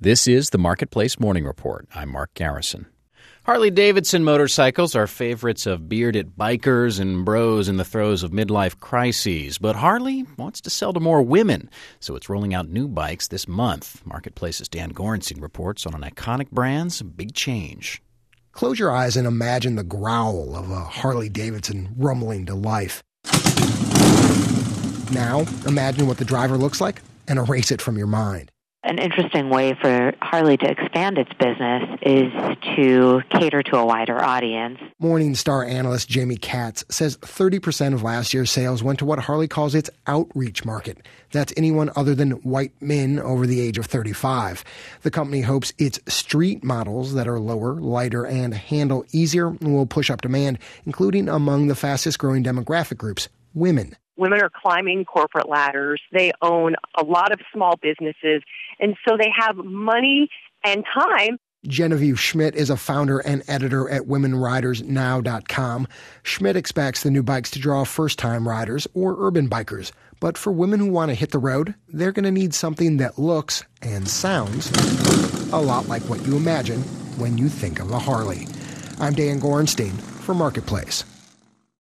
This is the Marketplace Morning Report. I'm Mark Garrison. Harley-Davidson motorcycles are favorites of bearded bikers and bros in the throes of midlife crises. But Harley wants to sell to more women, so it's rolling out new bikes this month. Marketplace's Dan Gorenstein reports on an iconic brand's big change. Close your eyes and imagine the growl of a Harley-Davidson rumbling to life. Now, imagine what the driver looks like and erase it from your mind. An interesting way for Harley to expand its business is to cater to a wider audience. Morningstar analyst Jamie Katz says 30% of last year's sales went to what Harley calls its outreach market. That's anyone other than white men over the age of 35. The company hopes its street models that are lower, lighter, and handle easier will push up demand, including among the fastest growing demographic groups, women. Women are climbing corporate ladders. They own a lot of small businesses, and so they have money and time. Genevieve Schmidt is a founder and editor at WomenRidersNow.com. Schmidt expects the new bikes to draw first-time riders or urban bikers. But for women who want to hit the road, they're going to need something that looks and sounds a lot like what you imagine when you think of a Harley. I'm Dan Gorenstein for Marketplace.